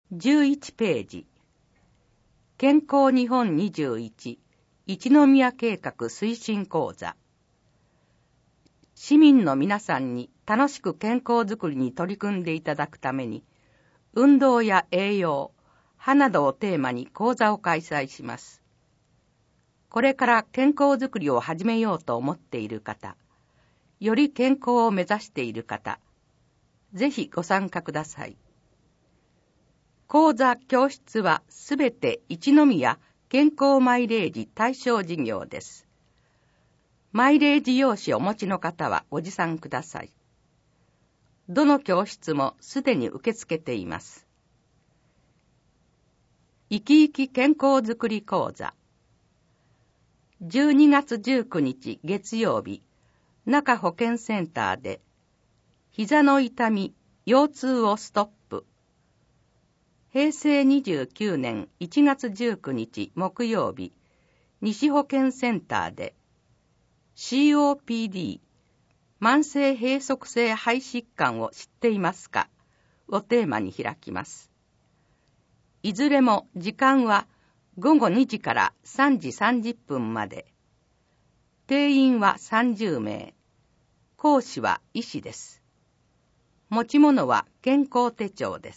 11ページ。健康日本21一宮計画推進講座。市民の皆さんに楽しく健康づくりに取り組んでいただくために、運動や栄養、歯などをテーマに講座を開催します。これから健康づくりを始めようと思っている方、より健康を目指している方、ぜひご参加ください。講座・教室はすべて一宮健康マイレージ対象事業です。マイレージ用紙をお持ちの方はご持参ください。どの教室もすでに受け付けています。生き生き健康づくり講座。12月19日月曜日、中保健センターで、膝の痛み、腰痛をストップ。平成29年1月19日木曜日、西保健センターで、COPD、慢性閉塞性肺疾患を知っていますかをテーマに開きます。いずれも時間は午後2時から3時30分まで。定員は30名。講師は医師です。持ち物は健康手帳です。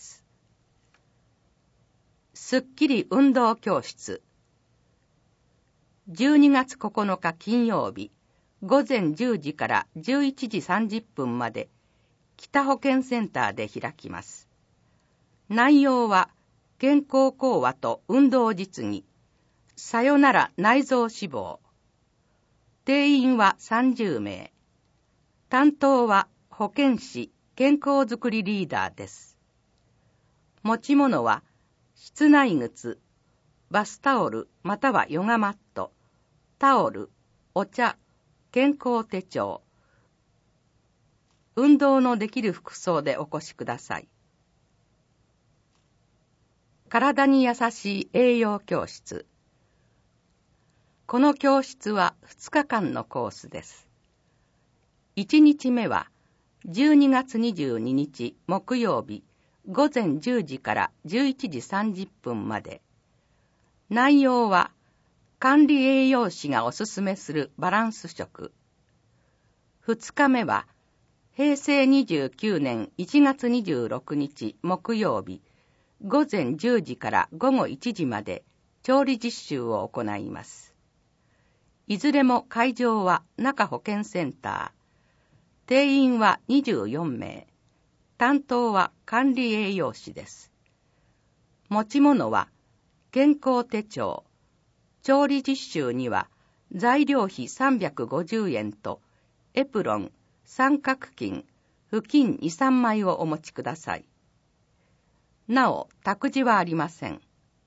すっきり運動教室。12月9日金曜日、午前10時から11時30分まで、北保健センターで開きます。内容は、健康講話と運動実技、さよなら内臓脂肪。定員は30名。担当は保健師、健康づくりリーダーです。持ち物は、室内靴、バスタオルまたはヨガマット、タオル、お茶、健康手帳。運動のできる服装でお越しください。体に優しい栄養教室。この教室は2日間のコースです。1日目は12月22日木曜日、午前10時から11時30分まで。内容は管理栄養士がおすすめするバランス食。2日目は平成29年1月26日木曜日、午前10時から午後1時まで調理実習を行います。いずれも会場は中保健センター。定員は24名。担当は管理栄養士です。持ち物は健康手帳。調理実習には材料費350円とエプロン、三角巾、布巾2、3枚をお持ちください。なお、託児はありません。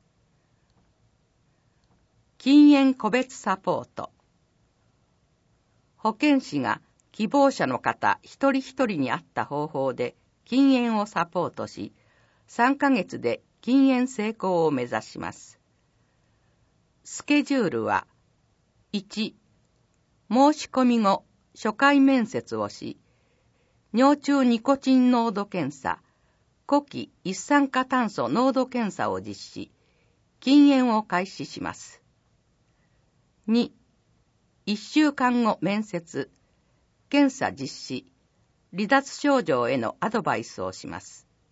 禁煙個別サポート。保健師が希望者の方一人一人に合った方法で禁煙をサポートし、3ヶ月で禁煙成功を目指します。スケジュールは、1、申し込み後、初回面接をし、尿中ニコチン濃度検査、呼気一酸化炭素濃度検査を実施、禁煙を開始します。2、1週間後面接、検査実施、離脱症状へのアドバイスをします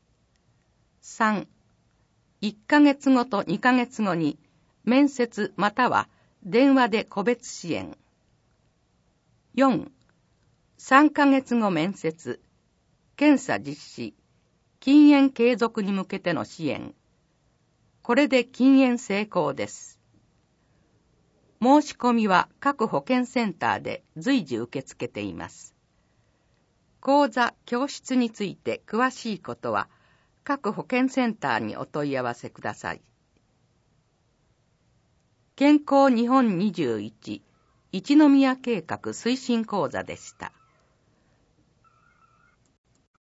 。3、1ヶ月後と2ヶ月後に面接または電話で個別支援。4、3ヶ月後面接、検査実施、禁煙継続に向けての支援。これで禁煙成功です。申し込みは各保健センターで随時受け付けています。講座・教室について詳しいことは各保健センターにお問い合わせください。健康日本21一宮計画推進講座でした。